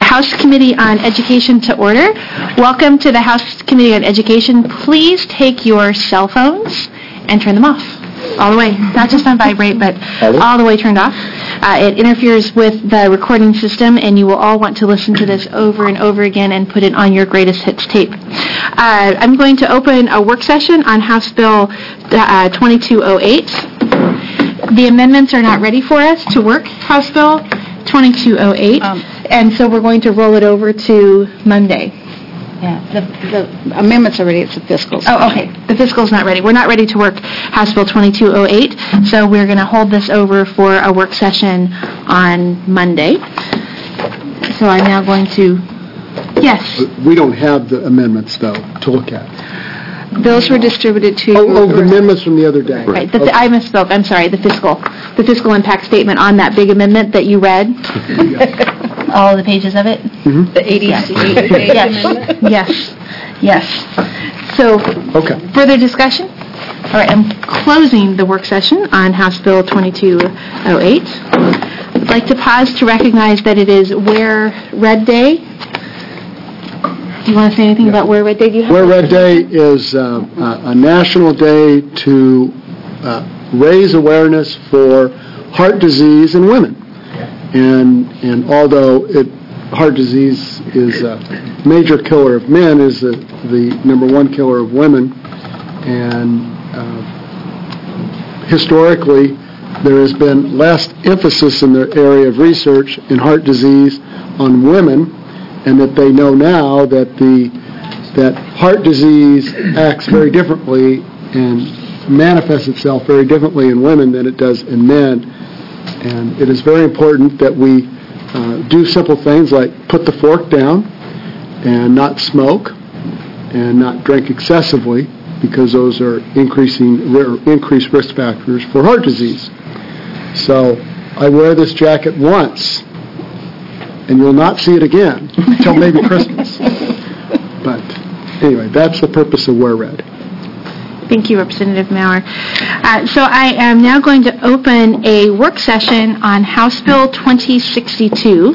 House Committee on Education to order. Welcome to the House Committee on Education. Please take your cell phones and turn them off all the way, not just on vibrate, but all the way turned off. It interferes with the recording system, and you will all want to listen to this over and over again and put it on your greatest hits tape. I'm going to open a work session on House Bill 2208. The amendments are not ready for us to work House Bill 2208, and so we're going to roll it over to Monday. Yeah, the amendments are ready. It's the fiscals. Oh, okay. The fiscal's not ready. We're not ready to work House Bill 2208, so we're going to hold this over for a work session on Monday. So I'm now going to... Yes? We don't have the amendments, though, to look at. Those were distributed to... Oh, the amendments from the other day. Right. I misspoke. I'm sorry. The fiscal impact statement on that big amendment that you read. All of the pages of it? Mm-hmm. The 80 Yes. So, okay. Further discussion? All right, I'm closing the work session on House Bill 2208. I'd like to pause to recognize that it is Wear Red Day. Do you want to say anything about Wear Red Day? Wear Red Day is a national day to raise awareness for heart disease in women. And although heart disease is a major killer of men, is the number one killer of women, and historically there has been less emphasis in the area of research in heart disease on women, and that they know now that that heart disease acts very differently and manifests itself very differently in women than it does in men. And it is very important that we do simple things like put the fork down and not smoke and not drink excessively, because those are increased risk factors for heart disease. So I wear this jacket once, and you'll not see it again until maybe Christmas. But anyway, that's the purpose of Wear Red. Thank you, Representative Maurer. So I am now going to open a work session on House Bill 2062.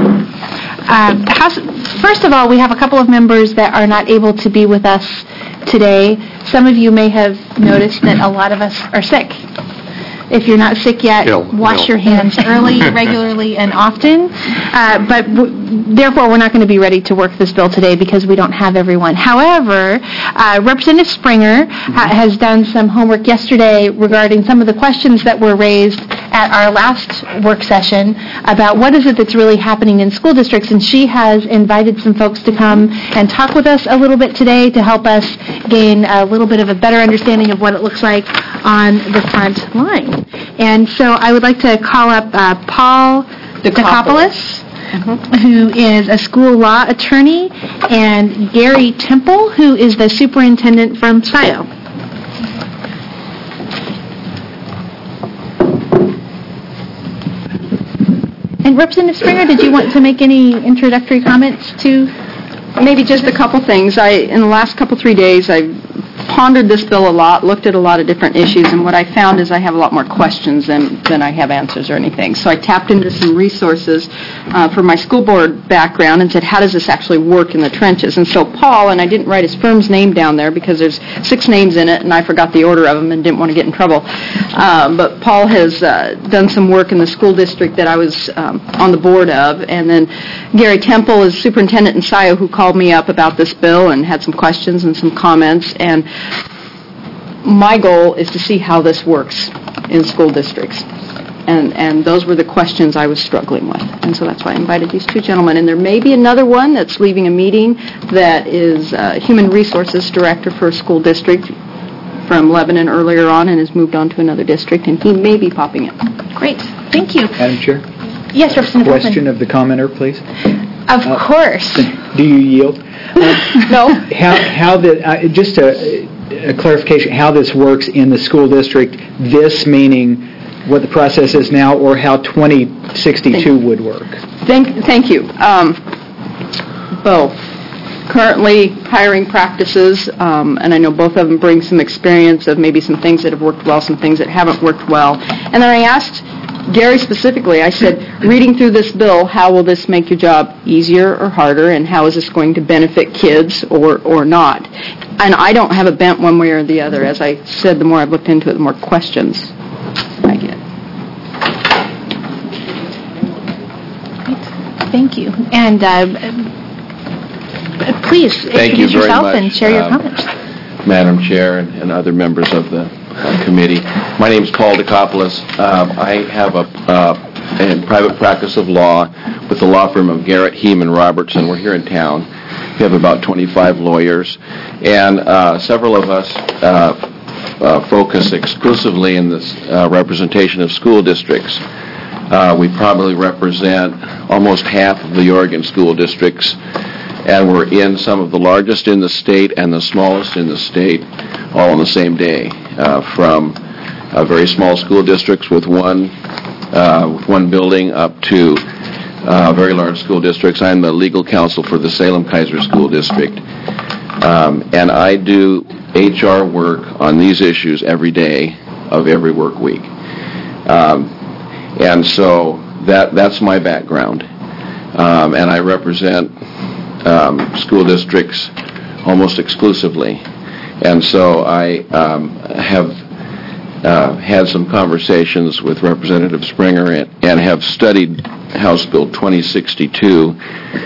First of all, we have a couple of members that are not able to be with us today. Some of you may have noticed that a lot of us are sick. If you're not sick yet, wash your hands early, regularly, and often. But therefore, we're not going to be ready to work this bill today because we don't have everyone. However, Representative Springer has done some homework yesterday regarding some of the questions that were raised at our last work session about what is it that's really happening in school districts, and she has invited some folks to come and talk with us a little bit today to help us gain a little bit of a better understanding of what it looks like on the front line. And so I would like to call up Paul Dikopoulos, who is a school law attorney, and Gary Temple, who is the superintendent from SIO. And Representative Springer, did you want to make any introductory comments to? Maybe just a couple things. In the last 3 days, I pondered this bill a lot, looked at a lot of different issues, and what I found is I have a lot more questions than I have answers or anything. So I tapped into some resources for my school board background and said, how does this actually work in the trenches? And so Paul, and I didn't write his firm's name down there because there's 6 names in it, and I forgot the order of them and didn't want to get in trouble. But Paul has done some work in the school district that I was on the board of, and then Gary Temple is superintendent in SIO who called me up about this bill and had some questions and some comments, and my goal is to see how this works in school districts. And those were the questions I was struggling with. And so that's why I invited these 2 gentlemen. And there may be another one that's leaving a meeting that is Human Resources Director for a school district from Lebanon earlier on and has moved on to another district, and he may be popping in. Great. Thank you. Madam Chair? Yes, Representative Question of the commenter, please. Of course. Do you yield? No. Just a clarification, how this works in the school district, this meaning what the process is now, or how 2062 would work? Thank you. Both. Currently, hiring practices, and I know both of them bring some experience of maybe some things that have worked well, some things that haven't worked well. And then I asked Gary specifically, I said, reading through this bill, how will this make your job easier or harder, and how is this going to benefit kids or not? And I don't have a bent one way or the other. As I said, the more I've looked into it, the more questions I get. Thank you. And please introduce yourself and share your comments. Madam Chair and other members of the committee. My name is Paul Dikopoulos. I have a private practice of law with the law firm of Garrett, Heeman, Robertson. We're here in town. We have about 25 lawyers, and several of us focus exclusively in this representation of school districts. We probably represent almost half of the Oregon school districts, and we're in some of the largest in the state and the smallest in the state all on the same day, from very small school districts with one building up to very large school districts. I'm the legal counsel for the Salem-Keizer School District, and I do HR work on these issues every day of every work week. And so that's my background. And I represent school districts almost exclusively. And so I have had some conversations with Representative Springer and have studied House Bill 2062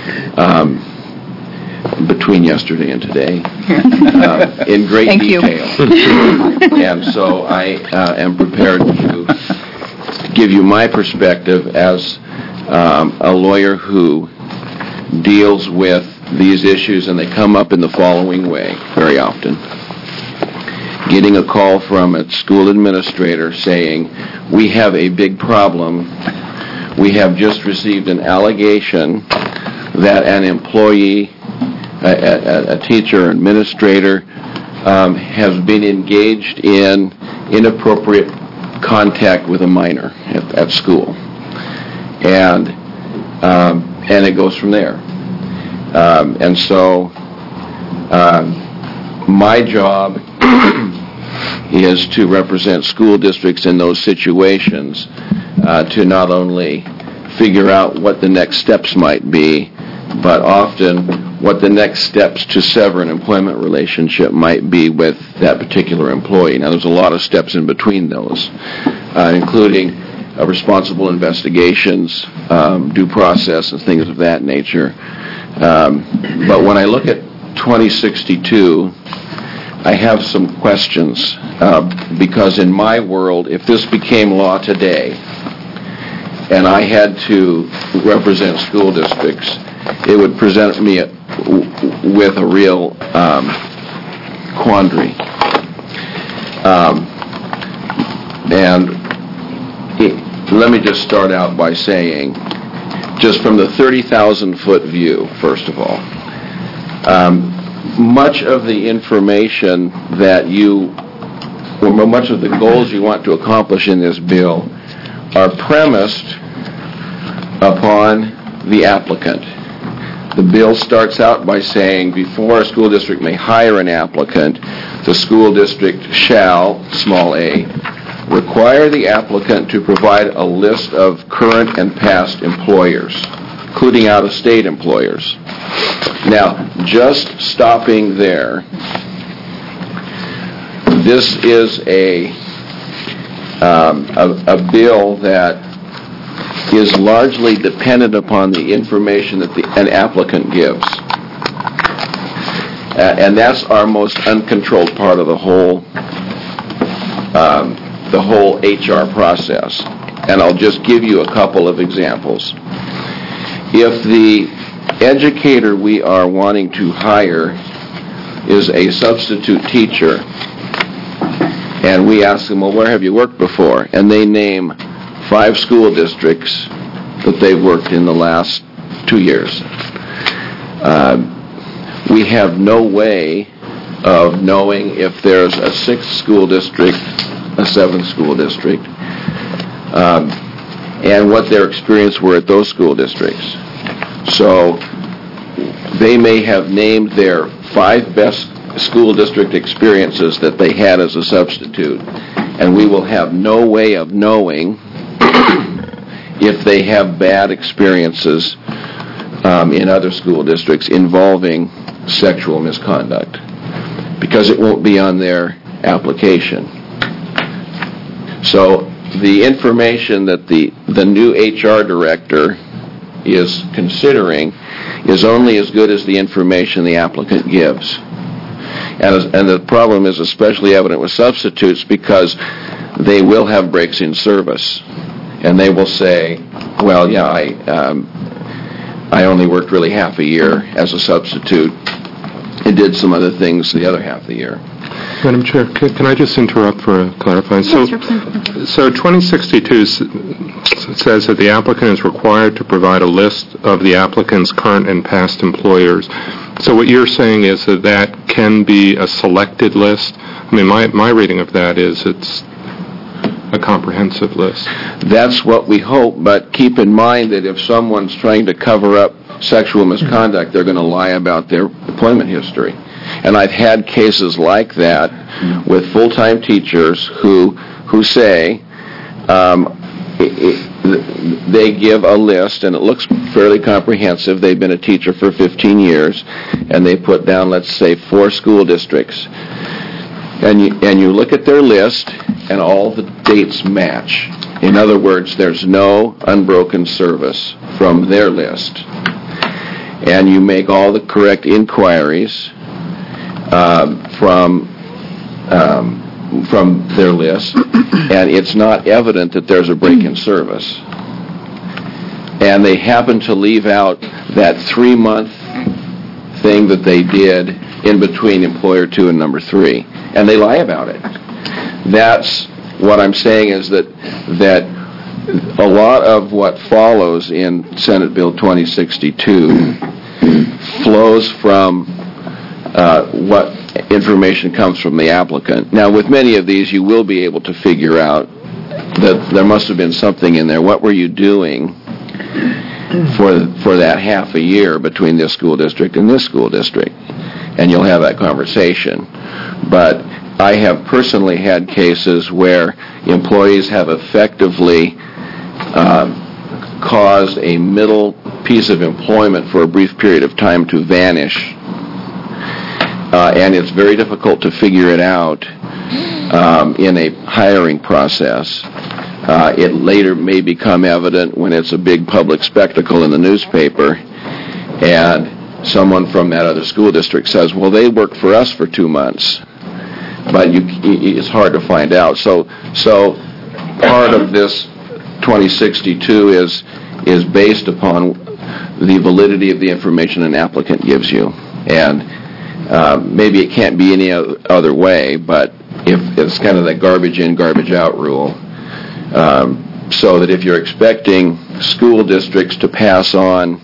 between yesterday and today in great detail. And so I am prepared to give you my perspective as a lawyer who deals with these issues, and they come up in the following way very often. Getting a call from a school administrator saying, we have a big problem. We have just received an allegation that an employee, a teacher, administrator, has been engaged in inappropriate contact with a minor at school. And it goes from there. And so my job is to represent school districts in those situations, to not only figure out what the next steps might be, but often what the next steps to sever an employment relationship might be with that particular employee. Now, there's a lot of steps in between those, including responsible investigations, due process, and things of that nature. But when I look at 2062, I have some questions, because in my world, if this became law today, and I had to represent school districts, it would present me with a real quandary. Let me just start out by saying, just from the 30,000-foot view, first of all, much of the information that much of the goals you want to accomplish in this bill are premised upon the applicant. The bill starts out by saying, before a school district may hire an applicant, the school district shall, small a, require the applicant to provide a list of current and past employers, including out-of-state employers. Now, just stopping there, this is a bill that is largely dependent upon the information that an applicant gives. And that's our most uncontrolled part of the whole HR process. And I'll just give you a couple of examples. If the educator we are wanting to hire is a substitute teacher, and we ask them, well, where have you worked before? And they name 5 school districts that they've worked in the last 2 years. We have no way of knowing if there's a 6th school district, a 7th school district, and what their experience were at those school districts. So they may have named their 5 best school district experiences that they had as a substitute, and we will have no way of knowing if they have bad experiences in other school districts involving sexual misconduct, because it won't be on their application. So the information that the new HR director is considering is only as good as the information the applicant gives. And the problem is especially evident with substitutes because they will have breaks in service. And they will say, well, yeah, I only worked really half a year as a substitute and did some other things the other half of the year. Madam Chair, can I just interrupt for clarifying? Yes, So 2062 says that the applicant is required to provide a list of the applicant's current and past employers. So what you're saying is that can be a selected list? I mean, my reading of that is it's a comprehensive list. That's what we hope, but keep in mind that if someone's trying to cover up sexual misconduct, they're going to lie about their employment history. And I've had cases like that with full-time teachers who say they give a list, and it looks fairly comprehensive. They've been a teacher for 15 years, and they put down, let's say, 4 school districts. And you look at their list, and all the dates match. In other words, there's no unbroken service from their list. And you make all the correct inquiries from their list, and it's not evident that there's a break in service. And they happen to leave out that 3-month thing that they did in between employer 2 and number 3, and they lie about it. That's what I'm saying is that a lot of what follows in Senate Bill 2062 flows from what information comes from the applicant. Now, with many of these, you will be able to figure out that there must have been something in there. What were you doing for that half a year between this school district and this school district? And you'll have that conversation. But I have personally had cases where employees have effectively caused a middle piece of employment for a brief period of time to vanish. And it's very difficult to figure it out in a hiring process. It later may become evident when it's a big public spectacle in the newspaper, and someone from that other school district says, well, they worked for us for 2 months. But it's hard to find out. So part of this 2062 is based upon the validity of the information an applicant gives you. And maybe it can't be any other way, but if it's kind of that garbage in, garbage out rule, so that if you're expecting school districts to pass on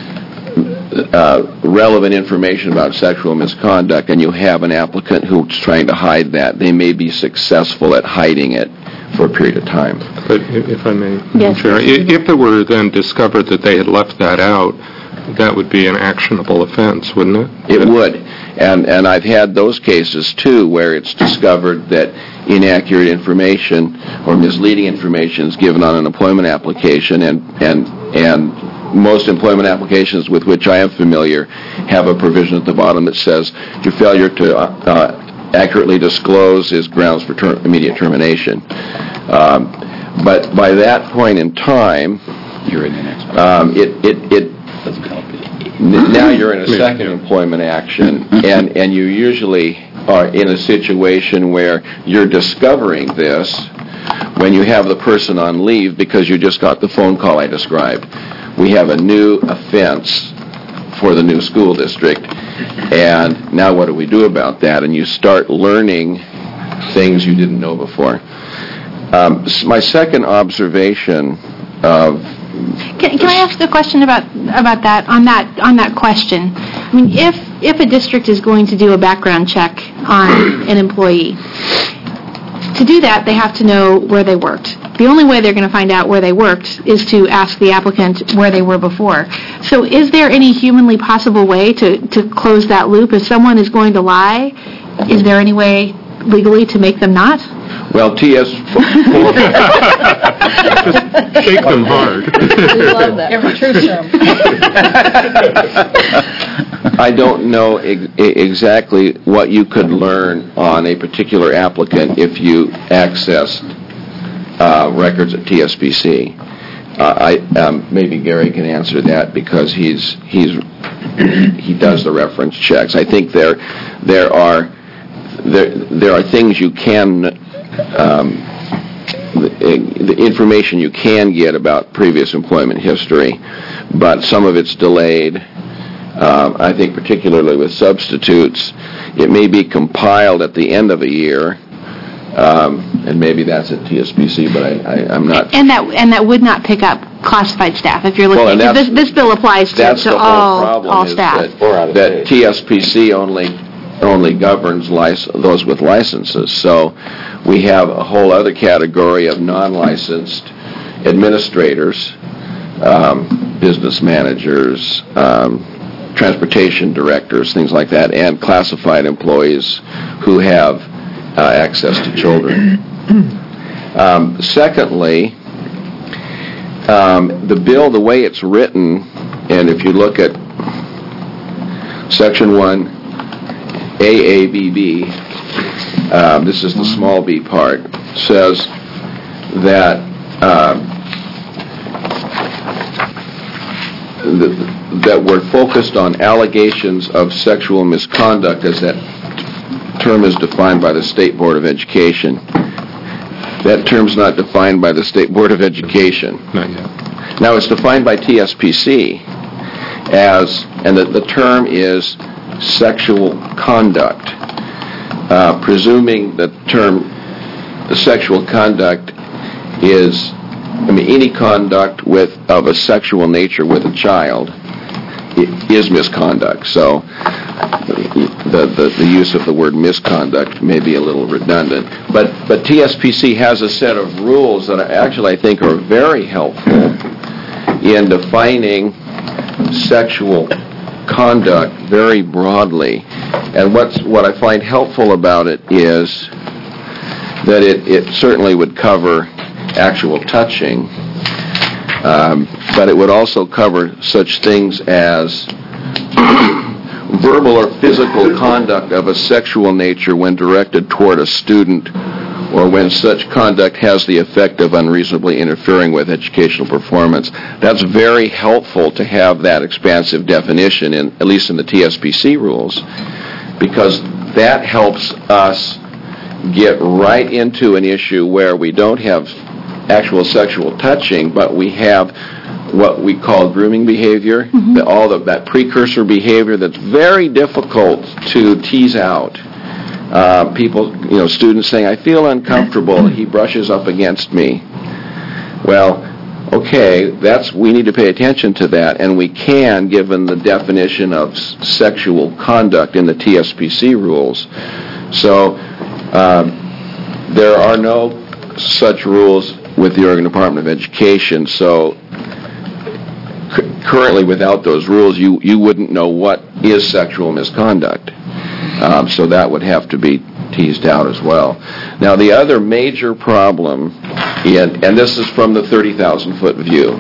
relevant information about sexual misconduct and you have an applicant who's trying to hide that, they may be successful at hiding it for a period of time. But if I may, yes. Chair, if it were then discovered that they had left that out, that would be an actionable offense, wouldn't it? It would. And I've had those cases, too, where it's discovered that inaccurate information or misleading information is given on an employment application, and most employment applications with which I am familiar have a provision at the bottom that says your failure to accurately disclose is grounds for immediate termination. But by that point in time, you're in the next part. It doesn't help you. Now you're in a second employment action, and you usually are in a situation where you're discovering this when you have the person on leave because you just got the phone call I described. We have a new offense for the new school district, and now what do we do about that? And you start learning things you didn't know before. My second observation of... Can I ask a question about that, on that question? I mean, if a district is going to do a background check on an employee, to do that, they have to know where they worked. The only way they're going to find out where they worked is to ask the applicant where they were before. So is there any humanly possible way to close that loop? If someone is going to lie, is there any way legally to make them not? Well, TS... Shake them hard. We love that. Every truth serum. I don't know exactly what you could learn on a particular applicant if you accessed records at TSPC. Maybe Gary can answer that because he does the reference checks. I think there are things you can, the information you can get about previous employment history, but some of it's delayed. I think particularly with substitutes, it may be compiled at the end of a year, and maybe that's at TSPC, but I'm not. And that would not pick up classified staff if you're looking. Well, this bill applies to all staff. That TSPC only governs those with licenses. So we have a whole other category of non-licensed administrators, business managers, transportation directors, things like that, and classified employees who have access to children. Secondly, the bill, the way it's written, and if you look at Section 1, AABB, this is the small b part, says that that we're focused on allegations of sexual misconduct as that term is defined by the State Board of Education. That term's not defined by the State Board of Education. Not yet. Now, it's defined by TSPC and the term is sexual conduct. Presuming the term sexual conduct is, any conduct of a sexual nature with a child is misconduct. So the use of the word misconduct may be a little redundant. But TSPC has a set of rules that I think are very helpful in defining sexual conduct very broadly. And what I find helpful about it is that it certainly would cover actual touching, but it would also cover such things as verbal or physical conduct of a sexual nature when directed toward a student or when such conduct has the effect of unreasonably interfering with educational performance. That's very helpful to have that expansive definition, at least in the TSPC rules, because that helps us get right into an issue where we don't have actual sexual touching, but we have what we call grooming behavior, that precursor behavior that's very difficult to tease out. People, students saying, I feel uncomfortable, he brushes up against me. Well, okay, we need to pay attention to that, and we can, given the definition of sexual conduct in the TSPC rules. So there are no such rules with the Oregon Department of Education, so currently without those rules, you wouldn't know what is sexual misconduct. So that would have to be teased out as well. Now, the other major problem, and this is from the 30,000-foot view,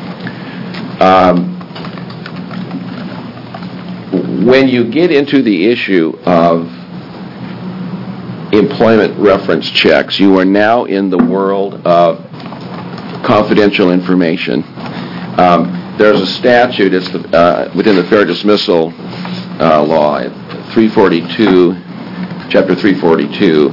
when you get into the issue of employment reference checks, you are now in the world of confidential information. There's a statute, it's within the Fair Dismissal Law, 342, Chapter 342,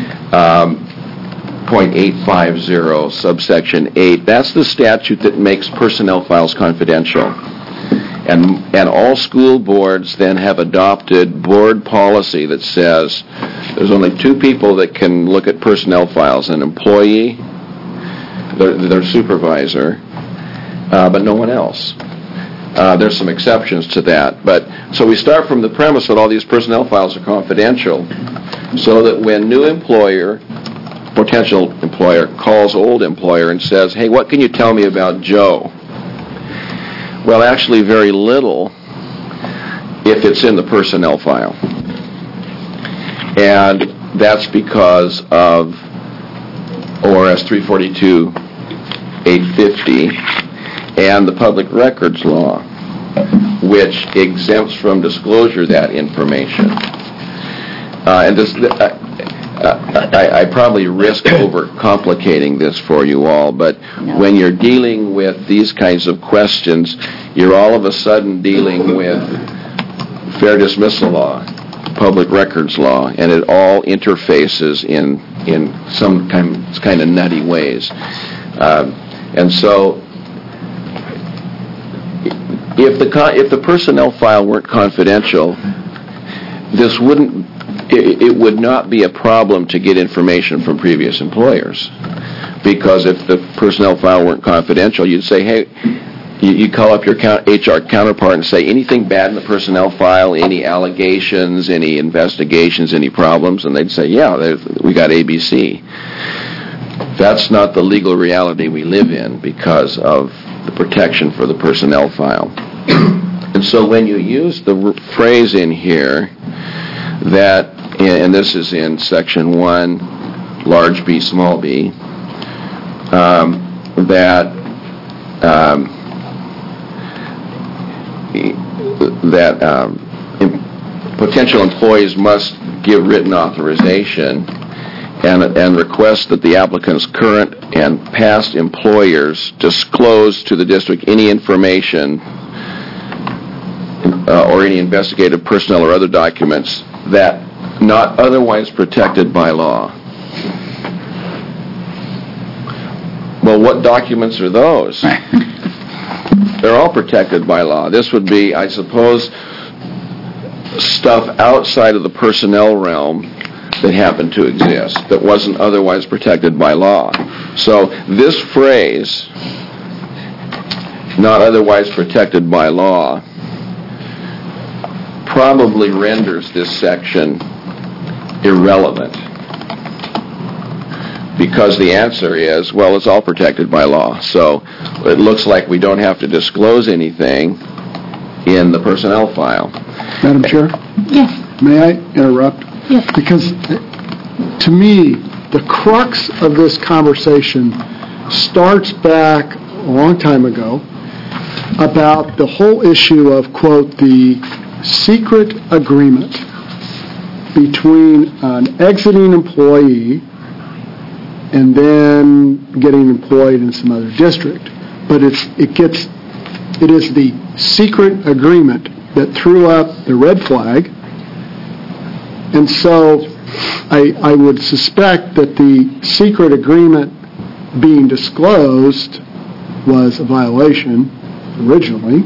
.850, subsection 8. That's the statute that makes personnel files confidential. And all school boards then have adopted board policy that says there's only two people that can look at personnel files, an employee, their supervisor, but no one else. There's some exceptions to that. So we start from the premise that all these personnel files are confidential, so that when new potential employer, calls old employer and says, hey, what can you tell me about Joe? Well, actually very little if it's in the personnel file. And that's because of ORS 342-850 and the Public Records Law, which exempts from disclosure that information. And this, I probably risk overcomplicating this for you all, but when you're dealing with these kinds of questions, you're all of a sudden dealing with fair dismissal law, public records law, and it all interfaces in some kind of nutty ways. And so, if the personnel file weren't confidential, this it would not be a problem to get information from previous employers, because if the personnel file weren't confidential, you'd say, hey, you call up your HR counterpart and say, anything bad in the personnel file, any allegations, any investigations, any problems, and they'd say, yeah, we got ABC. That's not the legal reality we live in because of the protection for the personnel file. And so when you use the phrase in here that, and this is in section 1, large b, small b, that potential employees must give written authorization and request that the applicant's current and past employers disclose to the district any information or any investigative personnel or other documents that not otherwise protected by law. Well, what documents are those? They're all protected by law. This would be, I suppose, stuff outside of the personnel realm that happened to exist that wasn't otherwise protected by law. So this phrase, not otherwise protected by law, probably renders this section irrelevant, because the answer is, well, it's all protected by law. So it looks like we don't have to disclose anything in the personnel file. Madam Chair? Yes. May I interrupt? Yes. Because to me, the crux of this conversation starts back a long time ago about the whole issue of, quote, the secret agreement between an exiting employee and then getting employed in some other district. But it is the secret agreement that threw up the red flag. And so I would suspect that the secret agreement being disclosed was a violation originally.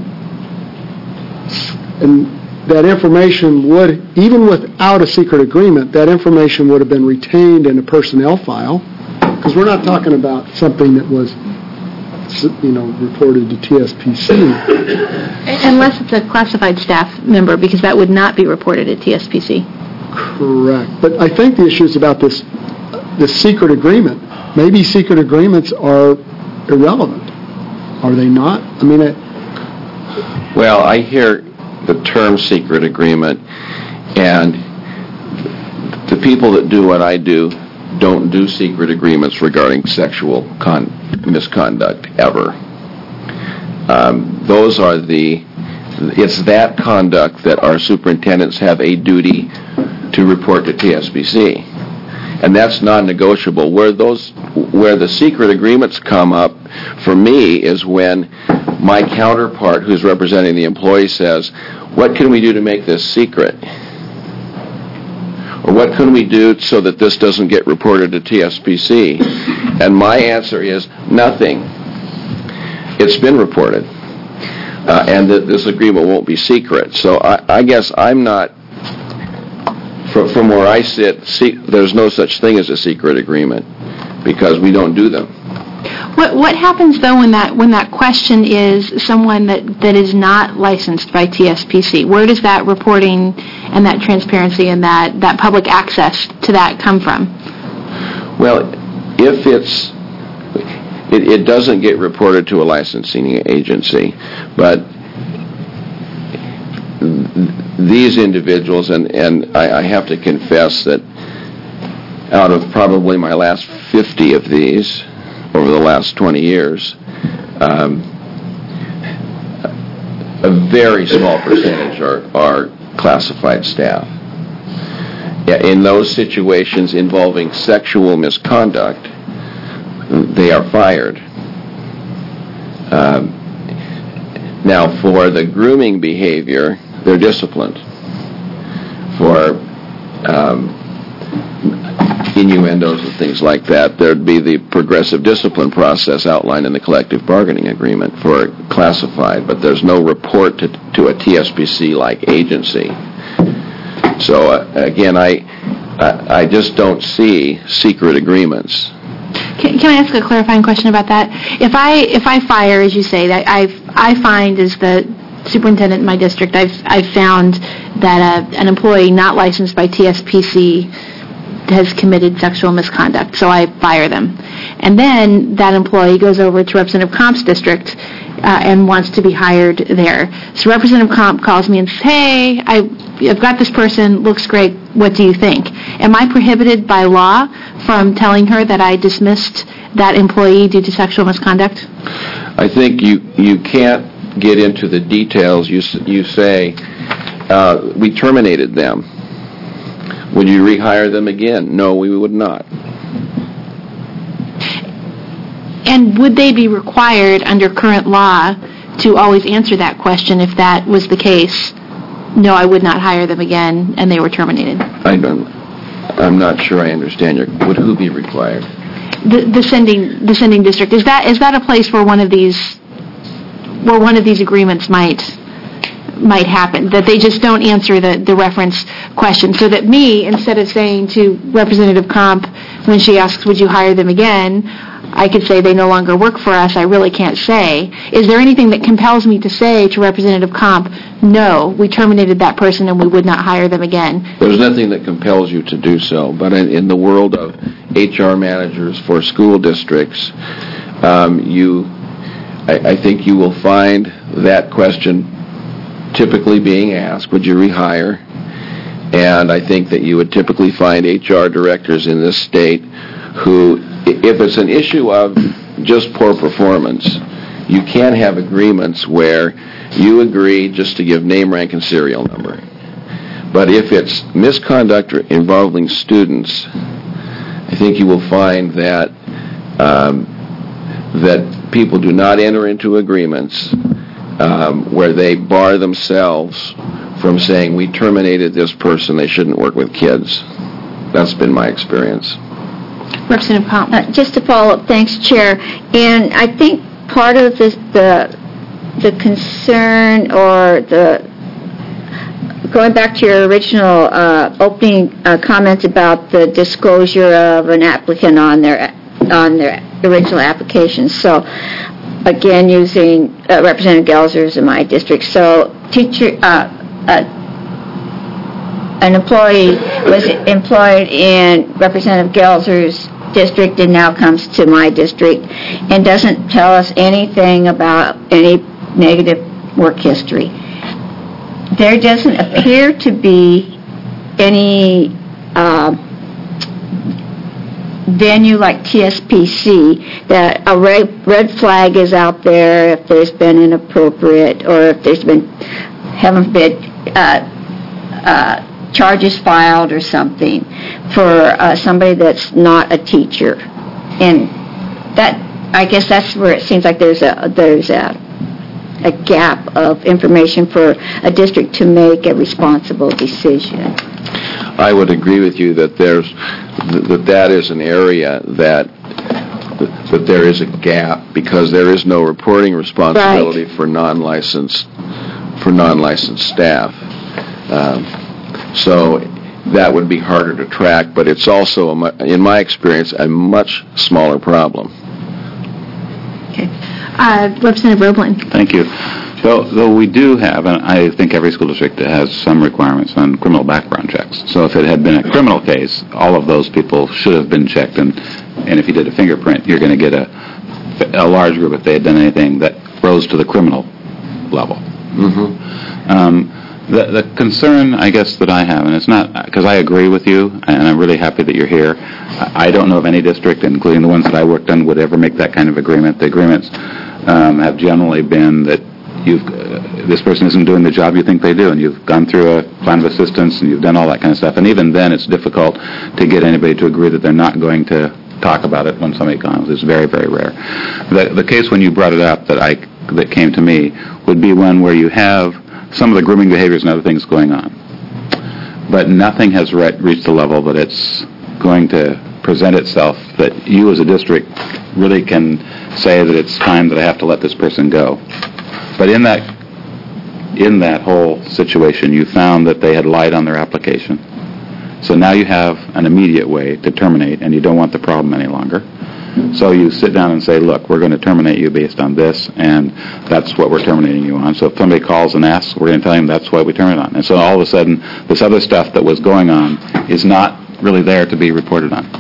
And that information would, even without a secret agreement, that information would have been retained in a personnel file, because we're not talking about something that was, reported to TSPC. Unless it's a classified staff member, because that would not be reported at TSPC. Correct. But I think the issue is about this secret agreement. Maybe secret agreements are irrelevant. Are they not? Well, I hear the term secret agreement, and the people that do what I do don't do secret agreements regarding sexual misconduct ever. It's that conduct that our superintendents have a duty to report to TSPC. And that's non-negotiable. Where the secret agreements come up for me is when my counterpart who's representing the employee says, what can we do to make this secret? Or what can we do so that this doesn't get reported to TSPC? And my answer is nothing. It's been reported. And that this agreement won't be secret. So I guess I'm not, from where I sit, there's no such thing as a secret agreement because we don't do them. What happens though when that question is someone that is not licensed by TSPC? Where does that reporting and that transparency and that public access to that come from? Well, if it doesn't get reported to a licensing agency, but these individuals, and I have to confess that out of probably my last 50 of these over the last 20 years, a very small percentage are classified staff. In those situations involving sexual misconduct, they are fired. Now, for the grooming behavior, they're disciplined. For innuendos and things like that, there'd be the progressive discipline process outlined in the collective bargaining agreement for classified, but there's no report to a TSPC-like agency. So, again, I just don't see secret agreements. Can I ask a clarifying question about that? If I fire, as you say, that I find as the superintendent in my district, I've found that an employee not licensed by TSPC has committed sexual misconduct, so I fire them. And then that employee goes over to Representative Comp's district and wants to be hired there. So Representative Comp calls me and says, hey, I've got this person, looks great, what do you think? Am I prohibited by law from telling her that I dismissed that employee due to sexual misconduct? I think you can't get into the details. You say, we terminated them. Would you rehire them again? No, we would not. And would they be required under current law to always answer that question if that was the case? No, I would not hire them again, and they were terminated. I'm not sure I understand would who be required? The sending district. Is that a place where one of these agreements might happen, that they just don't answer the reference question, so that me, instead of saying to Representative Comp when she asks, would you hire them again, I could say they no longer work for us, I really can't say. Is there anything that compels me to say to Representative Comp, no, we terminated that person and we would not hire them again? There's nothing that compels you to do so, but in the world of HR managers for school districts, I think you will find that question typically being asked, would you rehire? And I think that you would typically find HR directors in this state who, if it's an issue of just poor performance, you can have agreements where you agree just to give name, rank, and serial number. But if it's misconduct involving students, I think you will find that that people do not enter into agreements where they bar themselves from saying, we terminated this person, they shouldn't work with kids. That's been my experience. Representative Comp. Just to follow up, thanks, Chair. And I think part of this, the concern or going back to your original opening comment about the disclosure of an applicant on their original application. So, again, using Representative Gelser's in my district. So, an employee was employed in Representative Gelser's district and now comes to my district and doesn't tell us anything about any negative work history. There doesn't appear to be any venue like TSPC that a red flag is out there if there's been inappropriate or if there's been, heaven forbid, charges filed or something for somebody that's not a teacher. And that, I guess that's where it seems like there's a gap of information for a district to make a responsible decision. I would agree with you that that is an area that there is a gap because there is no reporting responsibility for non-licensed staff. So that would be harder to track, but it's also, in my experience, a much smaller problem. Okay. Representative Roblin. Thank you. So we do have, and I think every school district has some requirements on criminal background checks. So if it had been a criminal case, all of those people should have been checked, and if you did a fingerprint, you're going to get a large group if they had done anything that rose to the criminal level. The concern, I guess, that I have, and it's not, because I agree with you, and I'm really happy that you're here. I don't know of any district, including the ones that I worked on, would ever make that kind of agreement. The agreements have generally been that this person isn't doing the job you think they do, and you've gone through a plan of assistance, and you've done all that kind of stuff. And even then, it's difficult to get anybody to agree that they're not going to talk about it when somebody comes. It's very, very rare. The case when you brought it up that came to me would be one where you have some of the grooming behaviors and other things going on, but nothing has reached the level that it's going to present itself that you as a district really can say that it's time that I have to let this person go. But in that whole situation, you found that they had lied on their application. So now you have an immediate way to terminate, and you don't want the problem any longer. So you sit down and say, look, we're going to terminate you based on this, and that's what we're terminating you on. So if somebody calls and asks, we're going to tell them that's why we terminate on. And so all of a sudden, this other stuff that was going on is not really there to be reported on.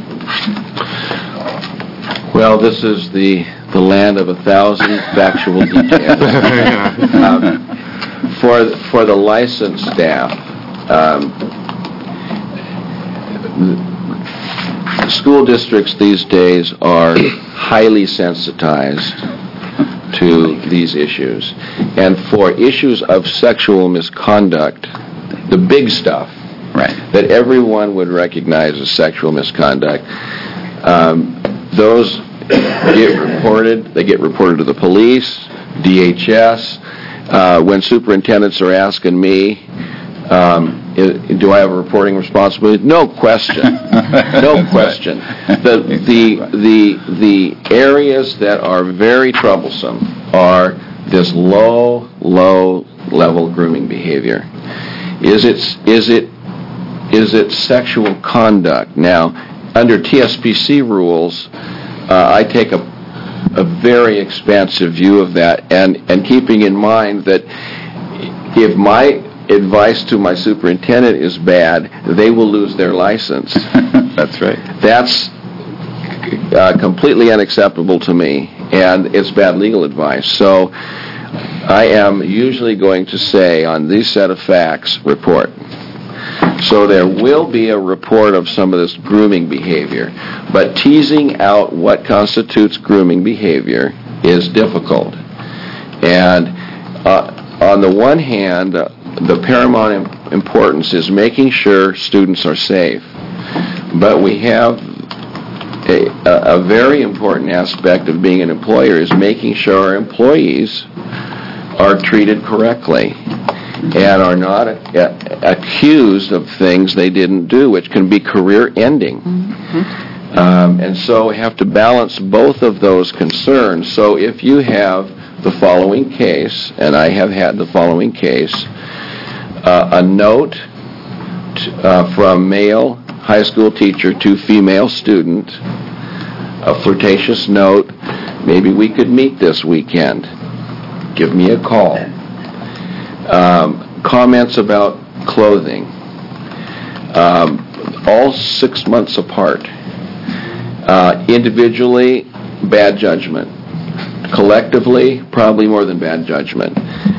Well, this is the land of 1,000 factual details. For the licensed staff, school districts these days are highly sensitized to these issues. And for issues of sexual misconduct, the big stuff, that everyone would recognize as sexual misconduct, those get reported. They get reported to the police, DHS. When superintendents are asking me, do I have a reporting responsibility? No question. No question. The areas that are very troublesome are this low level grooming behavior. Is it sexual conduct? Now, under TSPC rules, I take a very expansive view of that, and keeping in mind that if my advice to my superintendent is bad, they will lose their license. That's right. That's completely unacceptable to me, and it's bad legal advice. So I am usually going to say on this set of facts, report. So there will be a report of some of this grooming behavior, but teasing out what constitutes grooming behavior is difficult. And on the one hand, the paramount importance is making sure students are safe. But we have a very important aspect of being an employer is making sure our employees are treated correctly and are not accused of things they didn't do, which can be career-ending. And so we have to balance both of those concerns. So if you have the following case, and I have had the following case, a note from male high school teacher to female student, a flirtatious note, maybe we could meet this weekend. Give me a call. Comments about clothing, all 6 months apart. Individually, bad judgment. Collectively, probably more than bad judgment.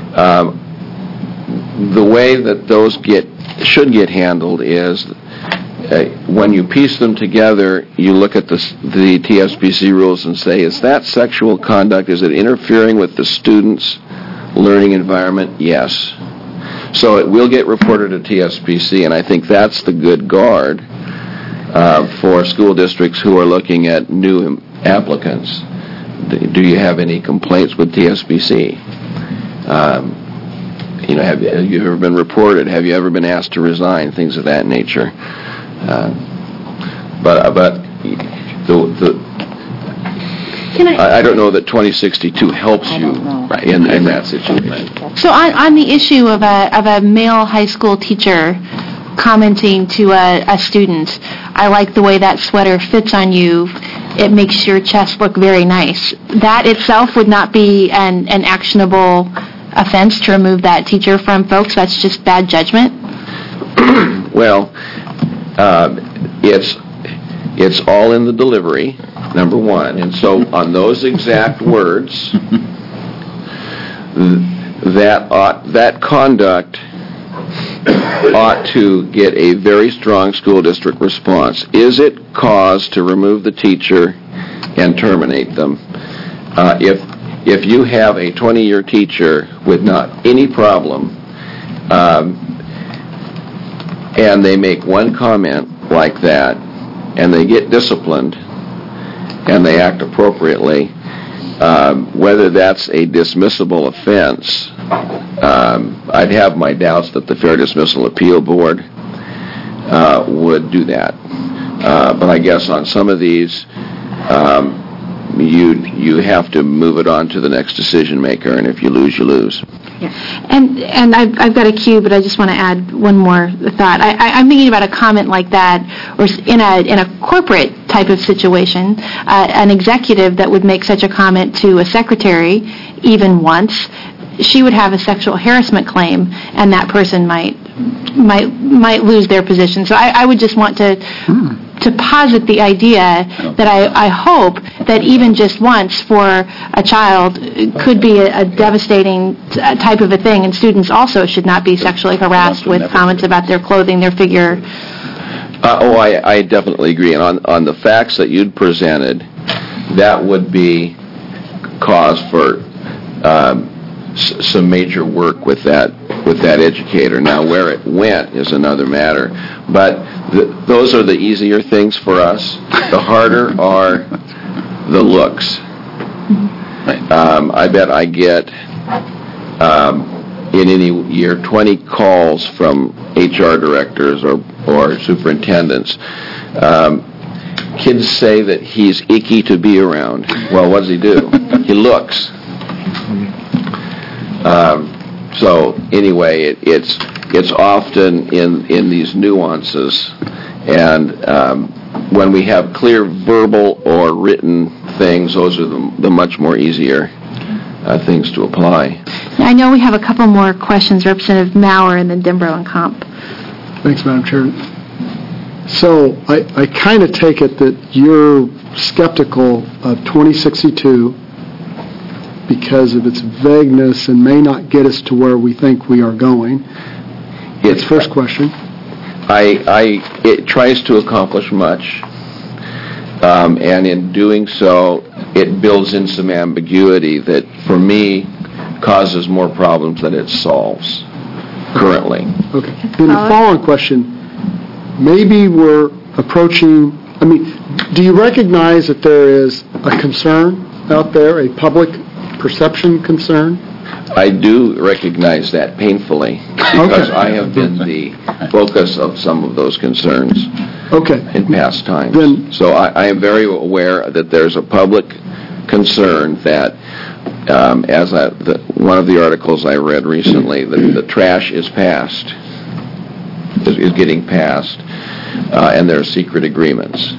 The way that those should get handled is when you piece them together, you look at the TSPC rules and say, is that sexual conduct? Is it interfering with the student's learning environment? Yes. So it will get reported to TSPC, and I think that's the good guard for school districts who are looking at new applicants. Do you have any complaints with TSPC? Have you ever been reported? Have you ever been asked to resign? Things of that nature. I don't know that 2062 helps you in that situation. So on the issue of a male high school teacher commenting to a student, I like the way that sweater fits on you. It makes your chest look very nice. That itself would not be an actionable offense to remove that teacher from folks. That's just bad judgment. Well, it's all in the delivery, number one. And so on those exact words, that conduct ought to get a very strong school district response. Is it cause to remove the teacher and terminate them? If you have a 20-year teacher with not any problem, and they make one comment like that, and they get disciplined, and they act appropriately, whether that's a dismissible offense, I'd have my doubts that the Fair Dismissal Appeal Board would do that. But I guess on some of these, you have to move it on to the next decision maker, and if you lose, you lose. And I've got a cue, but I just want to add one more thought. I'm thinking about a comment like that, or in a corporate type of situation, an executive that would make such a comment to a secretary even once, she would have a sexual harassment claim, and that person might lose their position. So I would just want to posit the idea that I hope that even just once for a child could be a devastating type of a thing, and students also should not be sexually harassed with comments about their clothing, their figure. I definitely agree. And on the facts that you'd presented, that would be cause for some major work with that educator. Now, where it went is another matter. But those are the easier things for us. The harder are the looks. I bet I get in any year 20 calls from HR directors or superintendents. Kids say that he's icky to be around. Well, what does he do? He looks. So anyway, it's often in these nuances, and when we have clear verbal or written things, those are the much more easier things to apply. I know we have a couple more questions, Representative Maurer and then Denbrough and Comp. Thanks, Madam Chair. So I kind of take it that you're skeptical of 2062 because of its vagueness and may not get us to where we think we are going. It's first question. It tries to accomplish much, and in doing so, it builds in some ambiguity that, for me, causes more problems than it solves currently. Okay. Then the following question, maybe we're approaching, do you recognize that there is a concern out there, a public perception concern? I do recognize that painfully, because I have been the focus of some of those concerns in past times. So I am very aware that there's a public concern that, as one of the articles I read recently, the trash is passed, is getting passed, and there are secret agreements.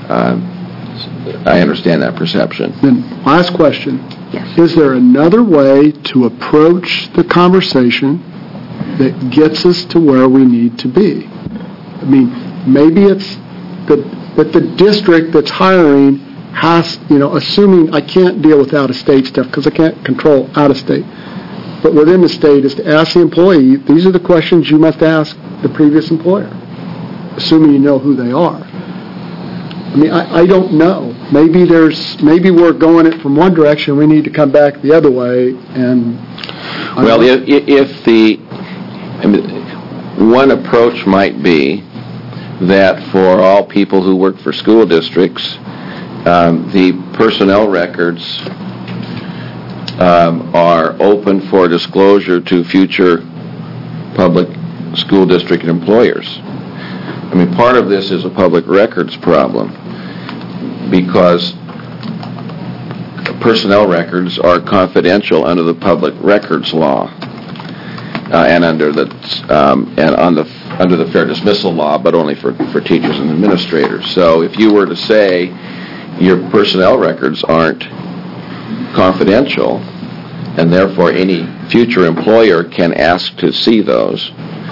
I understand that perception. Then, last question. Yes. Is there another way to approach the conversation that gets us to where we need to be? Maybe it's that the district that's hiring has, assuming I can't deal with out-of-state stuff because I can't control out-of-state, but within the state is to ask the employee, these are the questions you must ask the previous employer, assuming you know who they are. I don't know. Maybe we're going it from one direction. We need to come back the other way. And one approach might be that for all people who work for school districts, the personnel records are open for disclosure to future public school district employers. Part of this is a public records problem because personnel records are confidential under the public records law and under the fair dismissal law, but only for teachers and administrators. So if you were to say your personnel records aren't confidential, and therefore any future employer can ask to see those,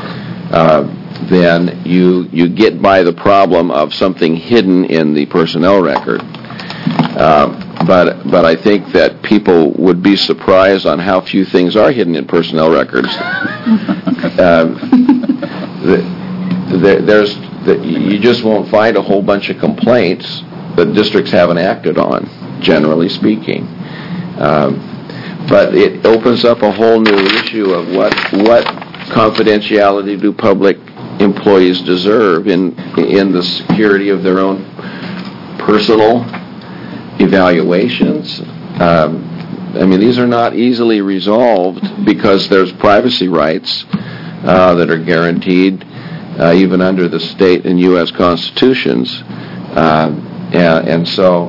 then you get by the problem of something hidden in the personnel record. But I think that people would be surprised on how few things are hidden in personnel records. You just won't find a whole bunch of complaints that districts haven't acted on, generally speaking. But it opens up a whole new issue of what confidentiality do public employees deserve in the security of their own personal evaluations. These are not easily resolved because there's privacy rights that are guaranteed even under the state and U.S. constitutions. And so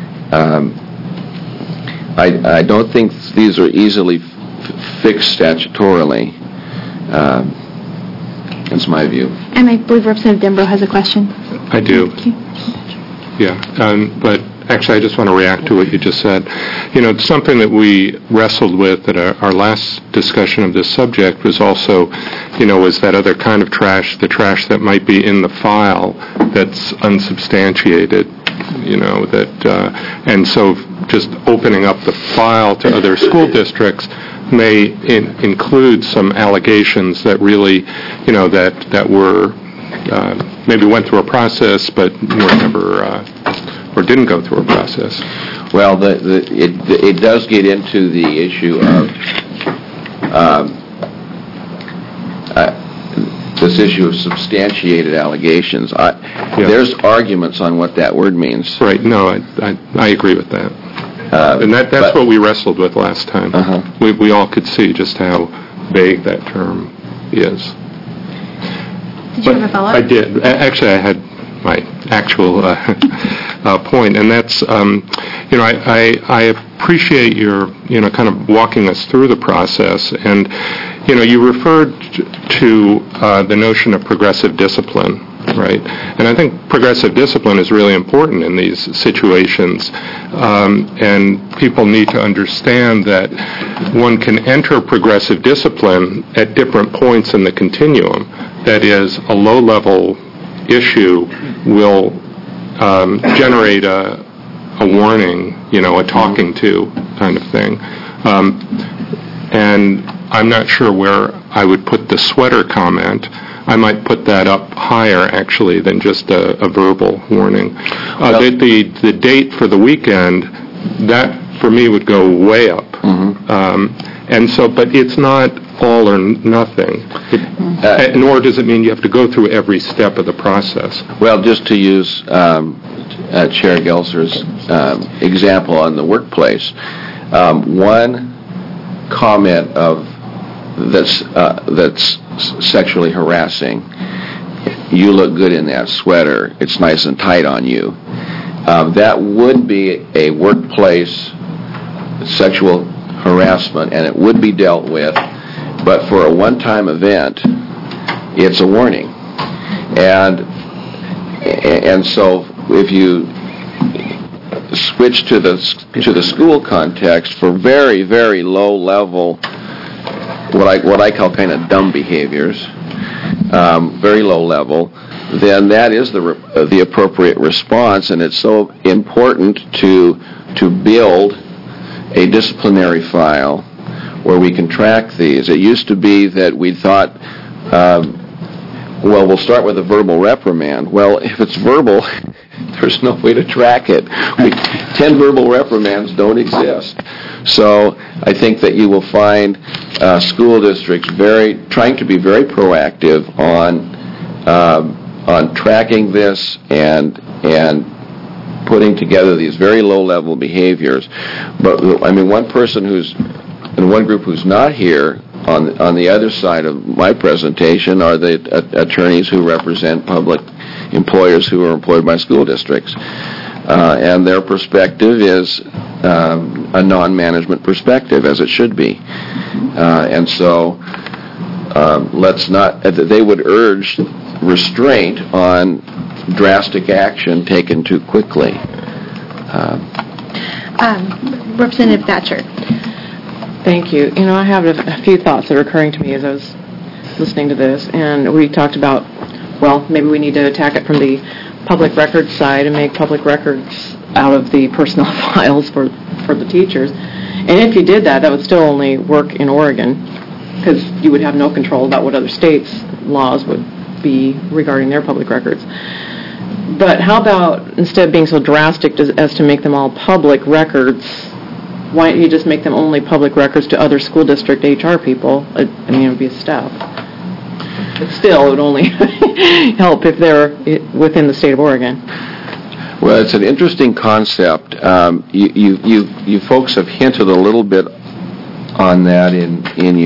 I don't think these are easily fixed statutorily. That's my view. And I believe Representative Denbrough has a question. I do. Yeah, but actually I just want to react to what you just said. Something that we wrestled with at our last discussion of this subject was also, was that other kind of trash, the trash that might be in the file that's unsubstantiated, and so just opening up the file to other school districts may include some allegations that really, that were maybe went through a process but were never or didn't go through a process. Well, it does get into the issue of this issue of substantiated allegations. There's arguments on what that word means. Right. No, I agree with that. And that's what we wrestled with last time. We all could see just how vague that term is. Did you have a follow-up? I did. Actually, I had my actual point, and that's, I appreciate your, kind of walking us through the process, and, you referred to the notion of progressive discipline, right? And I think progressive discipline is really important in these situations, and people need to understand that one can enter progressive discipline at different points in the continuum. That is, a low-level issue will generate a warning, a talking to kind of thing. And I'm not sure where I would put the sweater comment. I might put that up higher, actually, than just a verbal warning. The date for the weekend, that, for me, would go way up. And so, but it's not all or nothing, nor does it mean you have to go through every step of the process. Well, just to use Chair Gelser's example on the workplace, one comment that's sexually harassing, you look good in that sweater, it's nice and tight on you, that would be a workplace sexual harassment, and it would be dealt with, but for a one-time event, it's a warning. And so if you switch to the school context for very, very low level, what I call kind of dumb behaviors, very low level, then that is the appropriate response, and it's so important to build a disciplinary file where we can track these. It used to be that we thought, we'll start with a verbal reprimand. Well, if it's verbal, there's no way to track it. 10 verbal reprimands don't exist. So I think that you will find school districts trying to be very proactive on tracking this and putting together these very low-level behaviors. But one person one group who's not here on the other side of my presentation are the attorneys who represent public employers who are employed by school districts, and their perspective is a non-management perspective, as it should be, and so let's not. They would urge restraint on drastic action taken too quickly. Representative Thatcher. Thank you. I have a few thoughts that are occurring to me as I was listening to this, and we talked about, maybe we need to attack it from the public records side and make public records out of the personnel files for the teachers. And if you did that, that would still only work in Oregon, because you would have no control about what other states' laws would be regarding their public records. But how about, instead of being so drastic as to make them all public records, why don't you just make them only public records to other school district HR people? It would be a step. But still, it would only help if they're within the state of Oregon. Well, it's an interesting concept. You folks have hinted a little bit on that in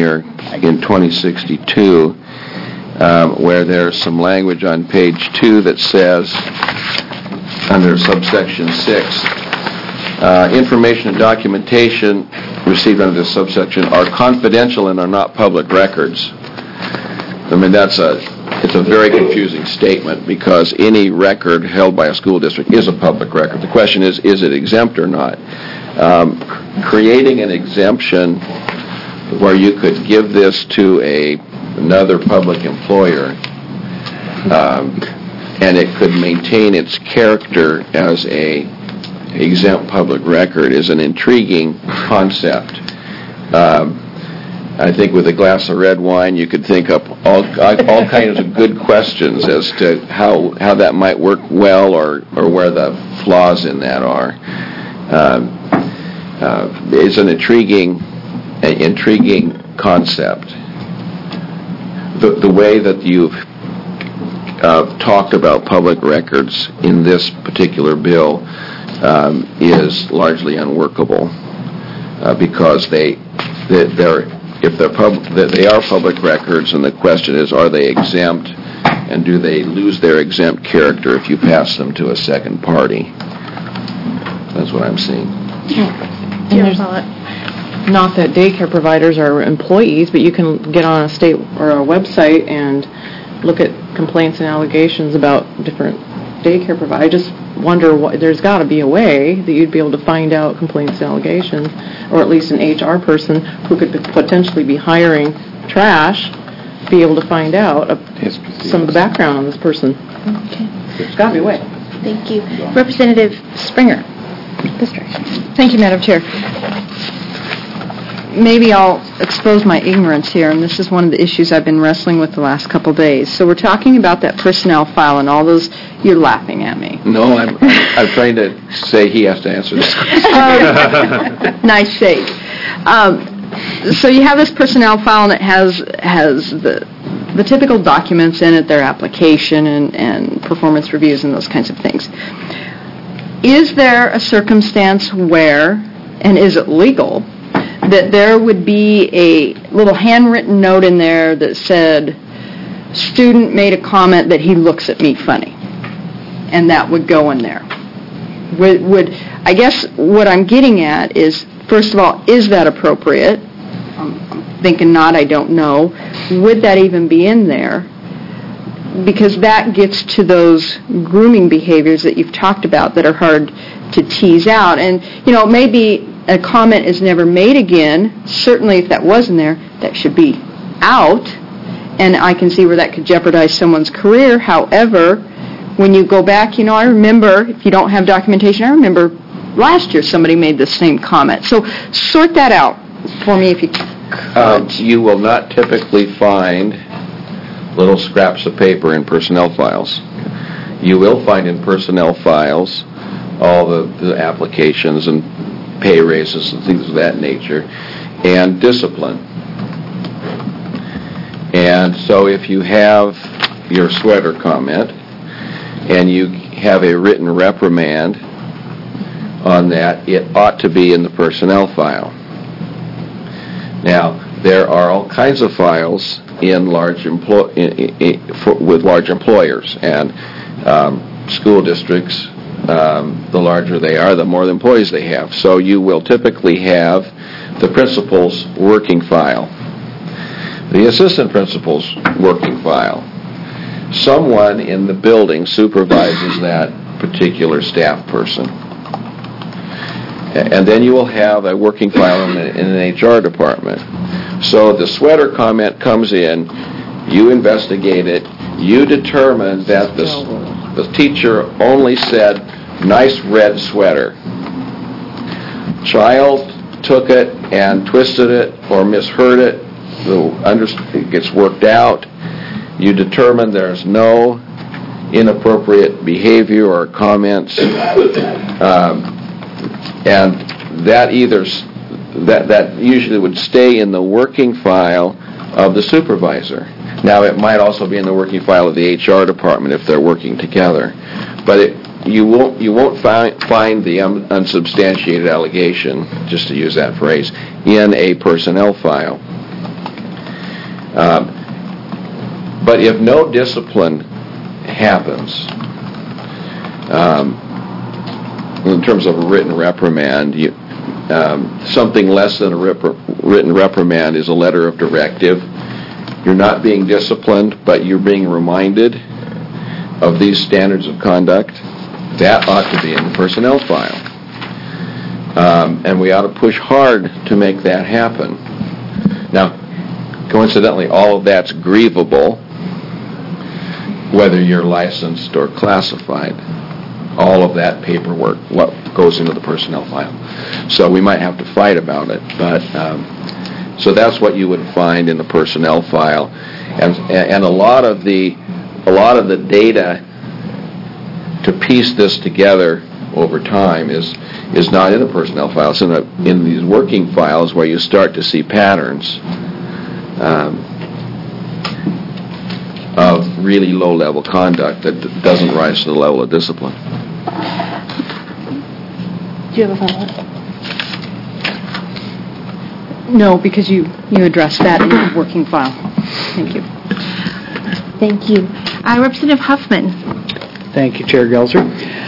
2062, where there's some language on page 2 that says, under subsection 6, information and documentation received under this subsection are confidential and are not public records. I mean, it's a very confusing statement, because any record held by a school district is a public record. The question is it exempt or not? Creating an exemption where you could give this to another public employer, and it could maintain its character as a exempt public record, is an intriguing concept. I think with a glass of red wine, you could think up all kinds of good questions as to how that might work well, or where the flaws in that are. It's an intriguing concept. The way that you've talked about public records in this particular bill is largely unworkable, because they are public records, and the question is, are they exempt, and do they lose their exempt character if you pass them to a second party? That's what I'm seeing. And there's not that daycare providers are employees, but you can get on a state or a website and look at complaints and allegations about different daycare providers. I just wonder, there's got to be a way that you'd be able to find out complaints and allegations, or at least an HR person who could potentially be hiring trash, be able to find out some of the background on this person. Okay. There's got to be a way. Thank you. Representative Springer, District. Thank you, Madam Chair. Maybe I'll expose my ignorance here, and this is one of the issues I've been wrestling with the last couple days. So we're talking about that personnel file and all those. You're laughing at me. No, I'm trying to say he has to answer this question. Nice shake. So you have this personnel file, and it has the typical documents in it, their application and performance reviews and those kinds of things. Is there a circumstance where, and is it legal, that there would be a little handwritten note in there that said, student made a comment that he looks at me funny, and that would go in there? I guess what I'm getting at is, first of all, is that appropriate? I'm thinking not, I don't know. Would that even be in there? Because that gets to those grooming behaviors that you've talked about that are hard to tease out. And, maybe a comment is never made again. Certainly if that was in there, that should be out. And I can see where that could jeopardize someone's career. However, when you go back, I remember, if you don't have documentation, I remember last year somebody made the same comment. So sort that out for me if you could. You will not typically find little scraps of paper in personnel files. You will find in personnel files all the applications and pay raises and things of that nature, and discipline. And so if you have your sweater comment, and you have a written reprimand on that, it ought to be in the personnel file. Now, there are all kinds of files in with large employers, and school districts, the larger they are, the more employees they have. So you will typically have the principal's working file, the assistant principal's working file. Someone in the building supervises that particular staff person. And then you will have a working file in an HR department. So the sweater comment comes in, you investigate it, you determine that the teacher only said nice red sweater. Child took it and twisted it or misheard it. It gets worked out. You determine there's no inappropriate behavior or comments, and that usually would stay in the working file of the supervisor. Now, it might also be in the working file of the HR department if they're working together, but you won't find the unsubstantiated allegation, just to use that phrase, in a personnel file. But if no discipline happens, in terms of a written reprimand, something less than a written reprimand is a letter of directive. You're not being disciplined, but you're being reminded of these standards of conduct. That ought to be in the personnel file. And we ought to push hard to make that happen. Now, coincidentally, all of that's grievable, whether you're licensed or classified. All of that paperwork, what goes into the personnel file. So we might have to fight about it, but so that's what you would find in the personnel file, and a lot of the data to piece this together over time is not in the personnel file. It's in these working files where you start to see patterns of really low-level conduct that doesn't rise to the level of discipline. Do you have a follow-up? No, because you addressed that in the working file. Thank you. Thank you. Representative Huffman. Thank you, Chair Gelser.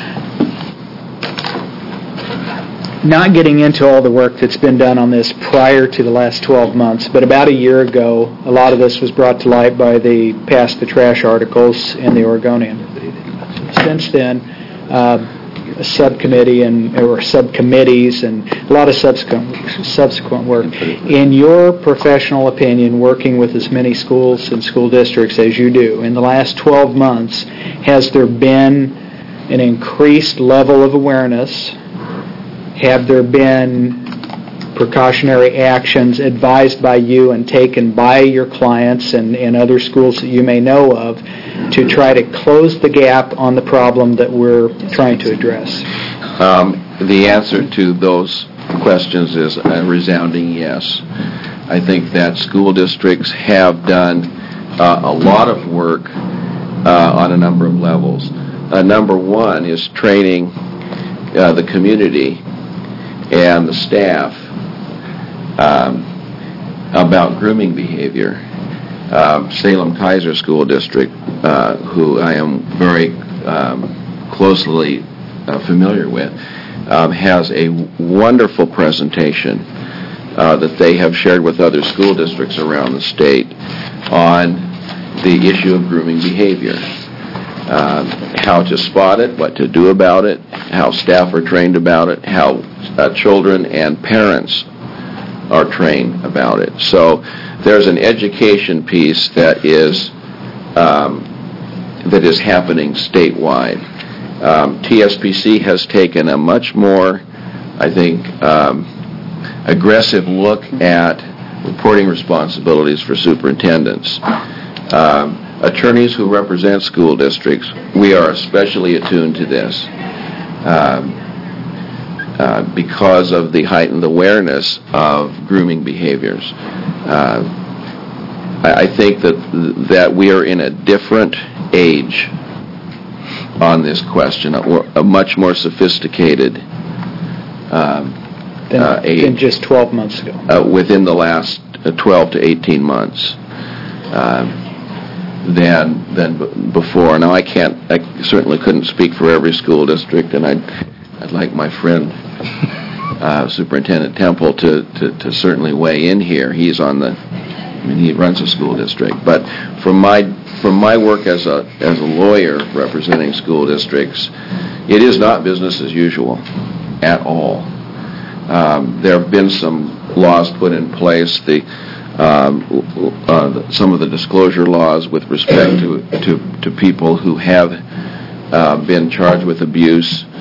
Not getting into all the work that's been done on this prior to the last 12 months, but about a year ago, a lot of this was brought to light by the Pass the Trash articles in the Oregonian. Since then, a subcommittee or subcommittees and a lot of subsequent work. In your professional opinion, working with as many schools and school districts as you do, in the last 12 months, has there been an increased level of awareness? Have there been precautionary actions advised by you and taken by your clients and other schools that you may know of to try to close the gap on the problem that we're trying to address? The answer to those questions is a resounding yes. I think that school districts have done a lot of work on a number of levels. Number one is training the community and the staff about grooming behavior. Salem Kaiser School District, who I am very closely familiar with, has a wonderful presentation that they have shared with other school districts around the state on the issue of grooming behavior. How to spot it, what to do about it, how staff are trained about it, how children and parents are trained about it. So there's an education piece that is happening statewide. TSPC has taken a much more, I think, aggressive look at reporting responsibilities for superintendents. Attorneys who represent school districts, we are especially attuned to this because of the heightened awareness of grooming behaviors. I think that we are in a different age on this question, a much more sophisticated age. Than just 12 months ago. Within the last 12 to 18 months. Than before. Now, I certainly couldn't speak for every school district, and I'd like my friend Superintendent Temple to certainly weigh in here. He runs a school district. But from my work as a lawyer representing school districts, it is not business as usual at all. There have been some laws put in place. Some of the disclosure laws with respect to people who have been charged with abuse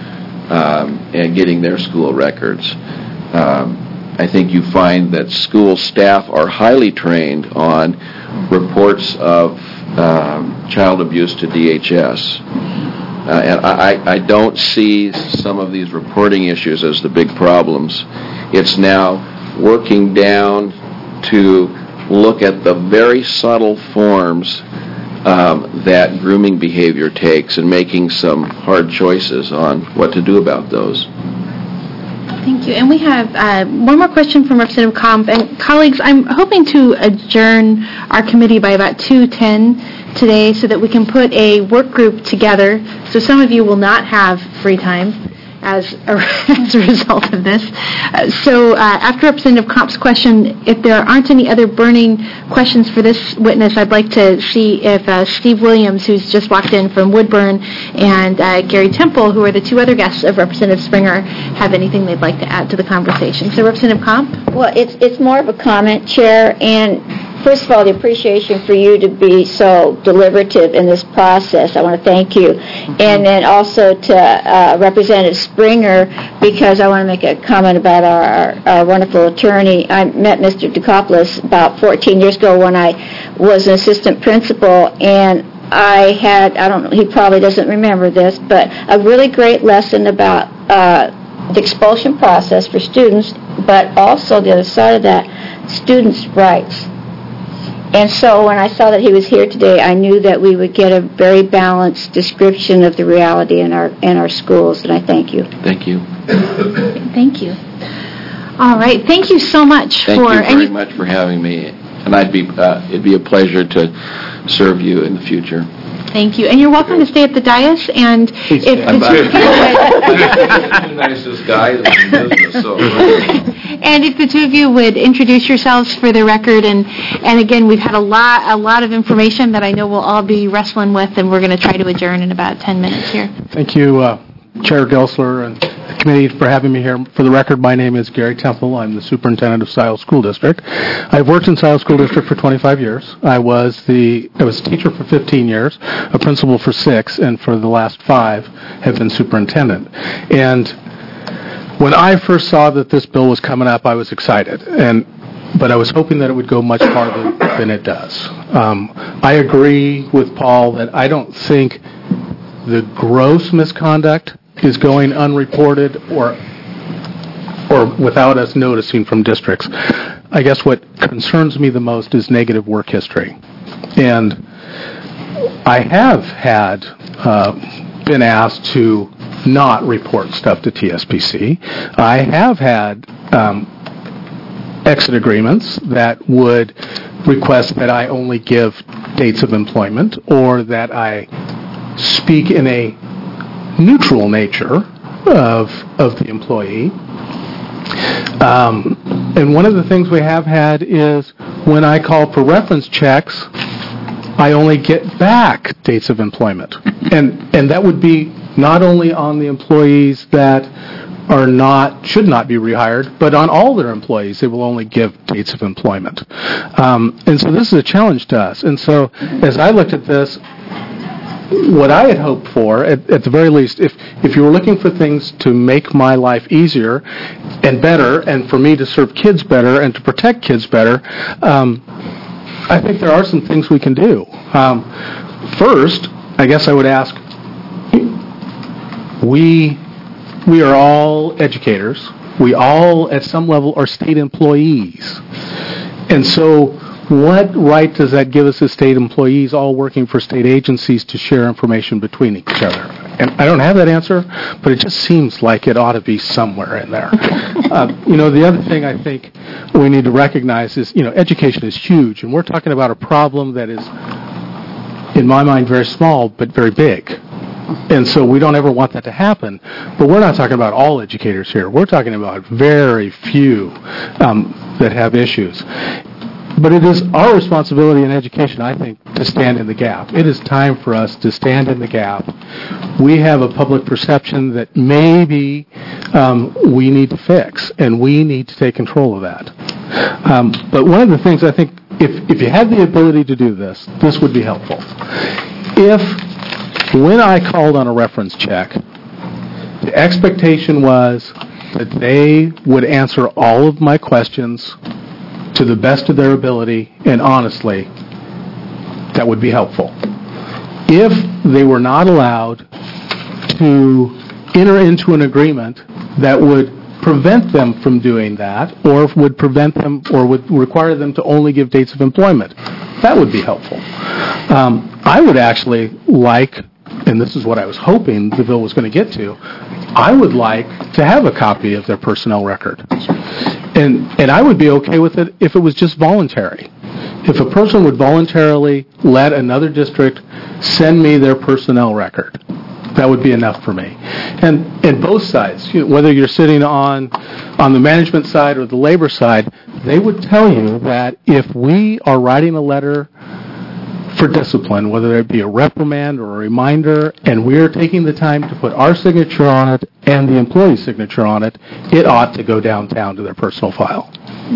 and getting their school records. I think you find that school staff are highly trained on reports of child abuse to DHS. And I don't see some of these reporting issues as the big problems. It's now working down to look at the very subtle forms that grooming behavior takes and making some hard choices on what to do about those. Thank you. And we have one more question from Representative Comp. And colleagues, I'm hoping to adjourn our committee by about 2:10 today so that we can put a work group together. So some of you will not have free time as a result of this. So after Representative Comp's question, if there aren't any other burning questions for this witness, I'd like to see if Steve Williams, who's just walked in from Woodburn, and Gary Temple, who are the two other guests of Representative Springer, have anything they'd like to add to the conversation. So Representative Comp? Well, it's more of a comment, Chair, and first of all, the appreciation for you to be so deliberative in this process. I want to thank you. And then also to Representative Springer, because I want to make a comment about our wonderful attorney. I met Mr. Dukopoulos about 14 years ago when I was an assistant principal, and I had, I don't know, he probably doesn't remember this, but a really great lesson about the expulsion process for students, but also the other side of that, students' rights. And so when I saw that he was here today, I knew that we would get a very balanced description of the reality in our schools, and I thank you. Thank you. Thank you. All right. Thank you so much Thank you very much for having me, and it'd be a pleasure to serve you in the future. Thank you. And you're welcome to stay at the dais, and if the two nicest guys in business, so. And if the two of you would introduce yourselves for the record, and again, we've had a lot of information that I know we'll all be wrestling with, and we're going to try to adjourn in about 10 minutes here. Thank you, Chair Gelsler and the committee for having me here. For the record, my name is Gary Temple. I'm the superintendent of Scioto School District. I've worked in Scioto School District for 25 years. I was a teacher for 15 years, a principal for 6, and for the last 5 have been superintendent. And when I first saw that this bill was coming up, I was excited, but I was hoping that it would go much farther than it does. I agree with Paul that I don't think the gross misconduct is going unreported or without us noticing from districts. I guess what concerns me the most is negative work history. And I have been asked to not report stuff to TSPC. I have had exit agreements that would request that I only give dates of employment or that I speak in a neutral nature of the employee. And one of the things we have had is when I call for reference checks, I only get back dates of employment. And that would be not only on the employees that should not be rehired, but on all their employees, they will only give dates of employment. And so this is a challenge to us. And so as I looked at this, what I had hoped for, at the very least, if you were looking for things to make my life easier and better, and for me to serve kids better and to protect kids better, I think there are some things we can do. First, I guess I would ask, we are all educators. We all, at some level, are state employees. And so what right does that give us as state employees all working for state agencies to share information between each other? And I don't have that answer, but it just seems like it ought to be somewhere in there. The other thing I think we need to recognize is, education is huge, and we're talking about a problem that is, in my mind, very small, but very big. And so we don't ever want that to happen. But we're not talking about all educators here. We're talking about very few that have issues. But it is our responsibility in education, I think, to stand in the gap. It is time for us to stand in the gap. We have a public perception that maybe we need to fix, and we need to take control of that. But one of the things I think, if you had the ability to do this would be helpful. When I called on a reference check, The expectation was that they would answer all of my questions to the best of their ability, and honestly, that would be helpful. If they were not allowed to enter into an agreement that would prevent them from doing that, or would prevent them, or would require them to only give dates of employment, that would be helpful. I would actually like, and this is what I was hoping the bill was going to get to, I would like to have a copy of their personnel record. And I would be okay with it if it was just voluntary. If a person would voluntarily let another district send me their personnel record, that would be enough for me. And both sides, whether you're sitting on the management side or the labor side, they would tell you that if we are writing a letter for discipline, whether it be a reprimand or a reminder, and we are taking the time to put our signature on it and the employee's signature on it, it ought to go downtown to their personal file.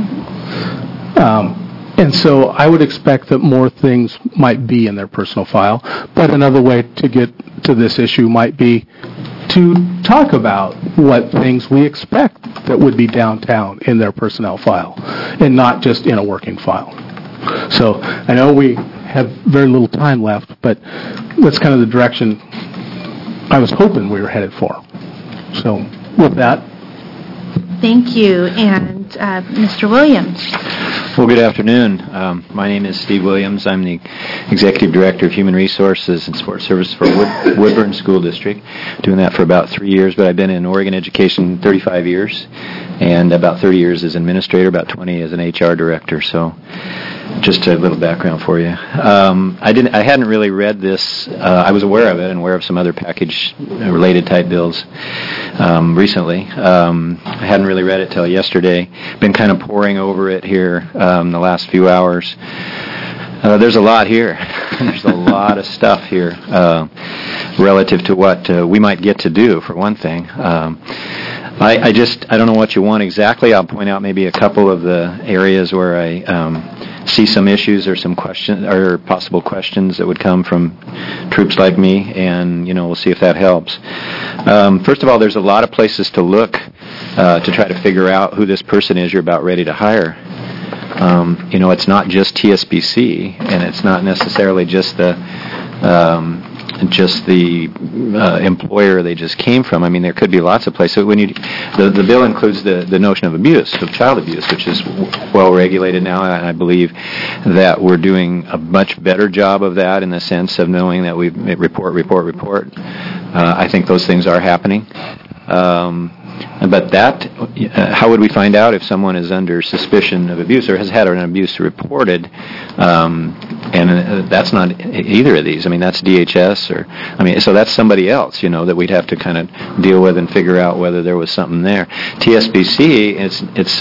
And so I would expect that more things might be in their personal file, but another way to get to this issue might be to talk about what things we expect that would be downtown in their personnel file, and not just in a working file. So I know we have very little time left, but that's kind of the direction I was hoping we were headed for. So with that. Thank you. And Mr. Williams. Well, good afternoon. My name is Steve Williams. I'm the Executive Director of Human Resources and Support Services for Woodburn School District. Doing that for about 3 years, but I've been in Oregon education 35 years, and about 30 years as administrator, about 20 as an HR director. So just a little background for you. I hadn't really read this. I was aware of it and aware of some other package-related type bills recently. I hadn't really read it till yesterday. Been kind of poring over it here the last few hours. There's a lot here. There's a lot of stuff here relative to what we might get to do, for one thing. I don't know what you want exactly. I'll point out maybe a couple of the areas where I see some issues or some questions or possible questions that would come from troops like me, and we'll see if that helps. First of all, there's a lot of places to look to try to figure out who this person is you're about ready to hire. It's not just TSBC, and it's not necessarily just the employer they just came from. I mean, there could be lots of places. The bill includes the notion of abuse, of child abuse, which is well regulated now, and I believe that we're doing a much better job of that in the sense of knowing that we report. I think those things are happening. But how would we find out if someone is under suspicion of abuse or has had an abuse reported? And that's not either of these. I mean, that's DHS so that's somebody else, that we'd have to kind of deal with and figure out whether there was something there. TSBC, it's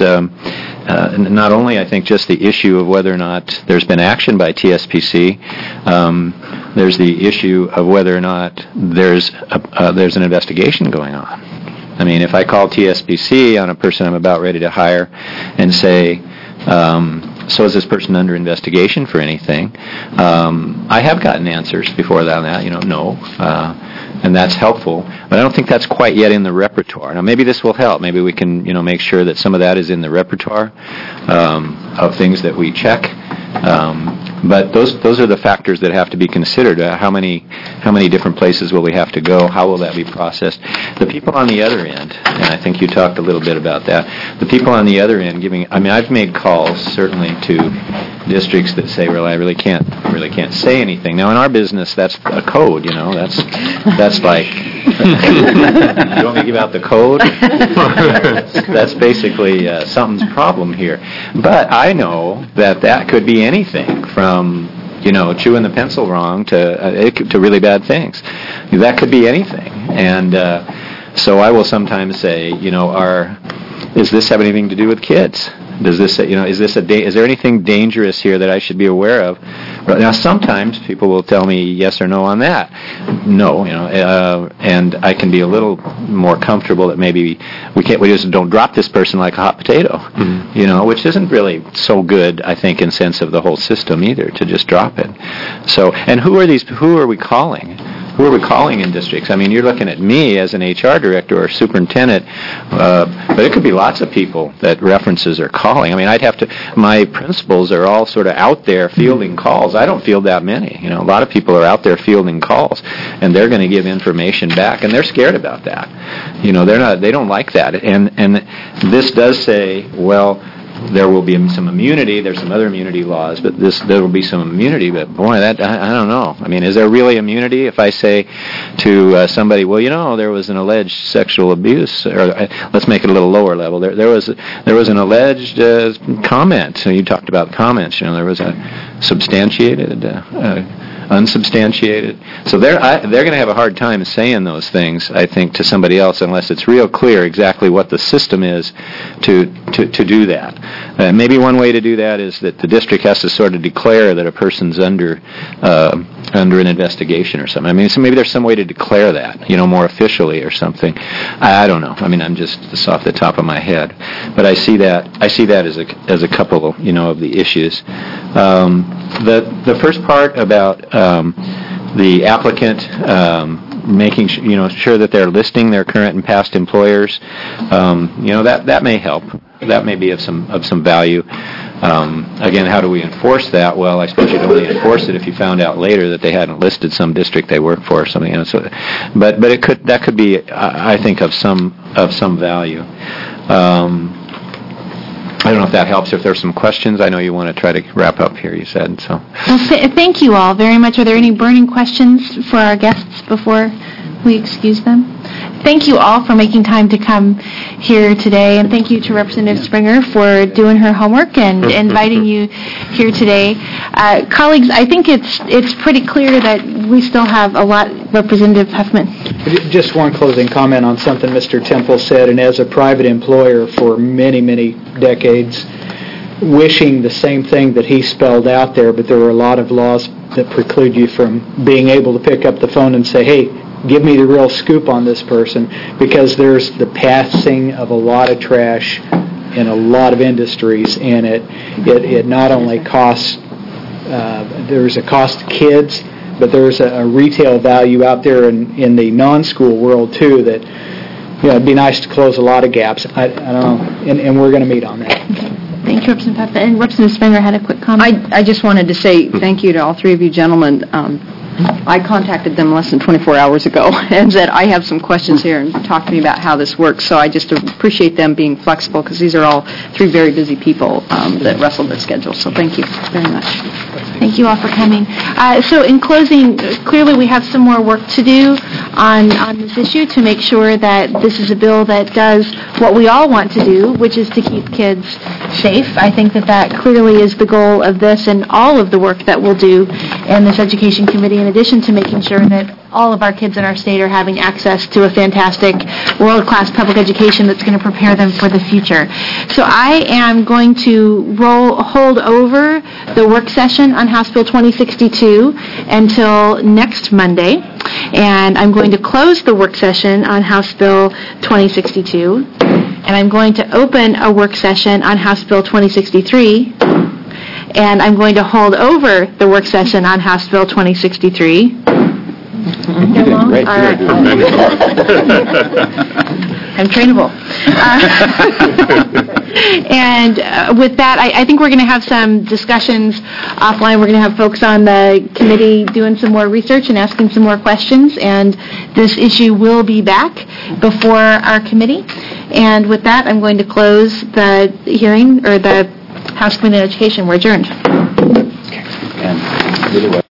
not only, I think, just the issue of whether or not there's been action by TSBC. There's the issue of whether or not there's an investigation going on. I mean, if I call TSBC on a person I'm about ready to hire and say, so is this person under investigation for anything? I have gotten answers before that on that, no. And that's helpful. But I don't think that's quite yet in the repertoire. Now, maybe this will help. Maybe we can, make sure that some of that is in the repertoire of things that we check. But those are the factors that have to be considered. How many different places will we have to go? How will that be processed? The people on the other end, and I think you talked a little bit about that. The people on the other end I've made calls certainly to districts that say, well, I really can't say anything. Now, in our business, that's a code. That's like. You want me to give out the code? That's basically something's problem here. But I know that could be anything from chewing the pencil wrong to really bad things. That could be anything. And so I will sometimes say, does this have anything to do with kids? Does this, is there anything dangerous here that I should be aware of? Now, sometimes people will tell me yes or no on that. No, and I can be a little more comfortable that maybe we just don't drop this person like a hot potato, which isn't really so good, I think, in sense of the whole system either, to just drop it. So, and who are we calling? who are we calling in districts? I mean, you're looking at me as an HR director or superintendent, but it could be lots of people that references are calling. I mean, my principals are all sort of out there fielding calls. I don't field that many. You know, a lot of people are out there fielding calls, and they're going to give information back, and they're scared about that. You know, they don't like that. And this does say, well, there will be some immunity. There's some other immunity laws, but there will be some immunity. But boy, I don't know. I mean, is there really immunity if I say to somebody, well, you know, there was an alleged sexual abuse, or let's make it a little lower level. There was an alleged comment. So you talked about comments. You know, there was a substantiated. Unsubstantiated. So they're going to have a hard time saying those things, I think, to somebody else unless it's real clear exactly what the system is to do that. Maybe one way to do that is that the district has to sort of declare that a person's under an investigation or something. I mean, so maybe there's some way to declare that, you know, more officially or something. I don't know. I mean, I'm just off the top of my head, but I see that as a couple of, you know, of the issues. The first part about the applicant making sure that they're listing their current and past employers, that may help. That may be of some value. Again, how do we enforce that? Well, I suppose you'd only enforce it if you found out later that they hadn't listed some district they work for or something. You know, so, but that could be, I think, of some value. I don't know if that helps. If there's some questions, I know you want to try to wrap up here, you said. So. Well, thank you all very much. Are there any burning questions for our guests before we excuse them? Thank you all for making time to come here today, and thank you to Representative Springer for doing her homework and inviting you here today. Colleagues, I think it's pretty clear that we still have a lot. Representative Huffman. Just one closing comment on something Mr. Temple said, and as a private employer for many, many decades, wishing the same thing that he spelled out there, but there were a lot of laws that preclude you from being able to pick up the phone and say, hey, give me the real scoop on this person, because there's the passing of a lot of trash in a lot of industries, and it not only costs, there's a cost to kids, but there's a retail value out there in the non-school world, too, that, you know, it'd be nice to close a lot of gaps. I don't know, and we're going to meet on that. Thank you, Representative Peppa. And Representative Springer had a quick comment. I just wanted to say thank you to all three of you gentlemen. I contacted them less than 24 hours ago and said, I have some questions here, and talk to me about how this works. So I just appreciate them being flexible, because these are all three very busy people that wrestle their schedules. So thank you very much. Thank you all for coming. So in closing, clearly we have some more work to do on this issue to make sure that this is a bill that does what we all want to do, which is to keep kids safe. I think that clearly is the goal of this and all of the work that we'll do in this Education Committee, in addition to making sure that all of our kids in our state are having access to a fantastic world-class public education that's going to prepare them for the future. So I am going to hold over the work session on House Bill 2062 until next Monday, and I'm going to close the work session on House Bill 2062, and I'm going to open a work session on House Bill 2063, and I'm going to hold over the work session on House Bill 2063. Great. I'm trainable. And with that, I think we're going to have some discussions offline. We're going to have folks on the committee doing some more research and asking some more questions, and this issue will be back before our committee. And with that, I'm going to close the hearing, or the House Committee on Education. We're adjourned.